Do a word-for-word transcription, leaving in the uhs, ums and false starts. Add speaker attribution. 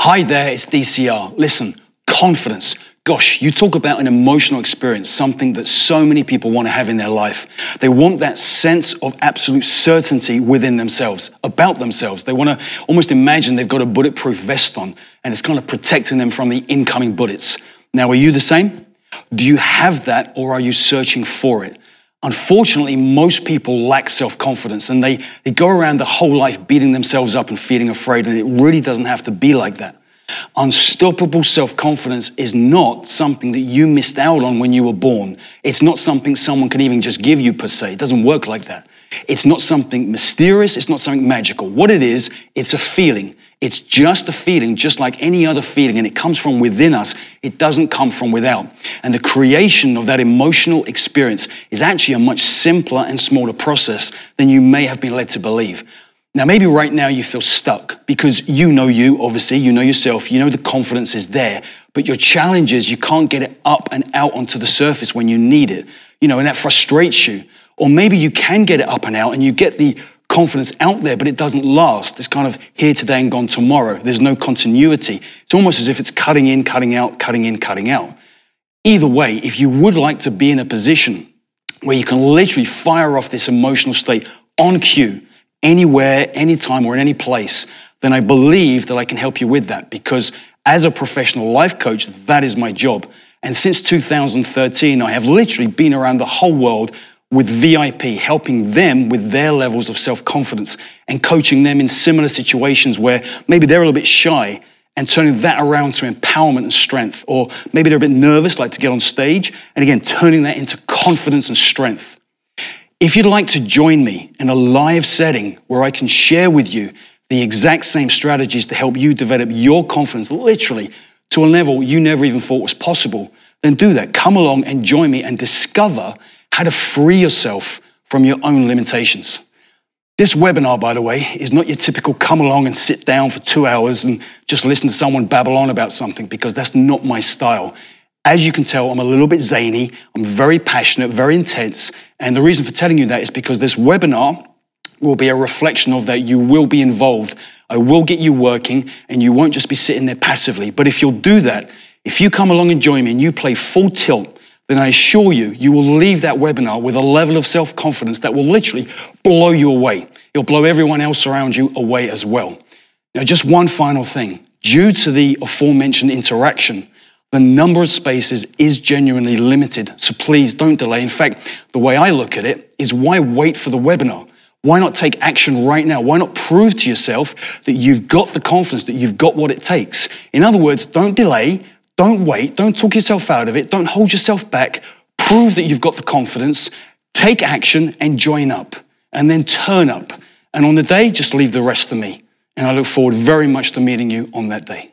Speaker 1: Hi there, it's D C R. Listen, confidence. Gosh, you talk about an emotional experience, something that so many people want to have in their life. They want that sense of absolute certainty within themselves, about themselves. They want to almost imagine they've got a bulletproof vest on and it's kind of protecting them from the incoming bullets. Now, are you the same? Do you have that, or are you searching for it? Unfortunately, most people lack self-confidence, and they, they go around the whole life beating themselves up and feeling afraid, and it really doesn't have to be like that. Unstoppable self-confidence is not something that you missed out on when you were born. It's not something someone can even just give you per se. It doesn't work like that. It's not something mysterious. It's not something magical. What it is, it's a feeling. It's just a feeling, just like any other feeling, and it comes from within us. It doesn't come from without. And the creation of that emotional experience is actually a much simpler and smaller process than you may have been led to believe. Now, maybe right now you feel stuck because you know you, obviously, you know yourself, you know the confidence is there, but your challenge is you can't get it up and out onto the surface when you need it, you know, and that frustrates you. Or maybe you can get it up and out and you get the confidence out there, but it doesn't last. It's kind of here today and gone tomorrow. There's no continuity. It's almost as if it's cutting in, cutting out, cutting in, cutting out. Either way, if you would like to be in a position where you can literally fire off this emotional state on cue, anywhere, anytime, or in any place, then I believe that I can help you with that, because as a professional life coach, that is my job. And since two thousand thirteen, I have literally been around the whole world with V I P, helping them with their levels of self-confidence and coaching them in similar situations where maybe they're a little bit shy, and turning that around to empowerment and strength. Or maybe they're a bit nervous, like to get on stage, and again, turning that into confidence and strength. If you'd like to join me in a live setting where I can share with you the exact same strategies to help you develop your confidence literally to a level you never even thought was possible, then do that. Come along and join me and discover how to free yourself from your own limitations. This webinar, by the way, is not your typical come along and sit down for two hours and just listen to someone babble on about something, because that's not my style. As you can tell, I'm a little bit zany, I'm very passionate, very intense, and the reason for telling you that is because this webinar will be a reflection of that. You will be involved. I will get you working, and you won't just be sitting there passively. But if you'll do that, if you come along and join me and you play full tilt, then I assure you, you will leave that webinar with a level of self-confidence that will literally blow you away. It'll blow everyone else around you away as well. Now, just one final thing. Due to the aforementioned interaction, the number of spaces is genuinely limited, so please don't delay. In fact, the way I look at it is, why wait for the webinar? Why not take action right now? Why not prove to yourself that you've got the confidence, that you've got what it takes? In other words, don't delay, don't wait, don't talk yourself out of it, don't hold yourself back. Prove that you've got the confidence, take action and join up, and then turn up. And on the day, just leave the rest to me. And I look forward very much to meeting you on that day.